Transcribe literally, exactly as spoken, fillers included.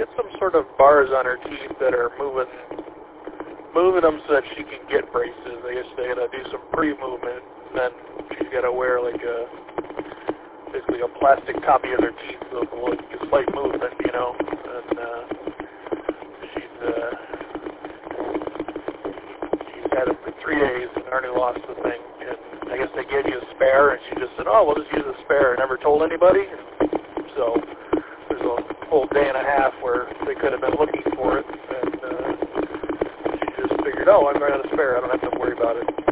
get some sort of bars on her teeth that are moving moving them so that she can get braces. I guess they gotta do some pre-movement, and then she's gotta wear like a basically a plastic copy of their teeth with like a slight movement, you know. And uh, she's uh, she's had it for three days and already lost the thing. And I guess they gave you a spare, and she just said, "Oh, we'll just use a spare." Never told anybody. So there's a whole day and a half where they could have been looking for it, and uh, she just figured, "Oh, I've got a spare. I don't have to worry about it."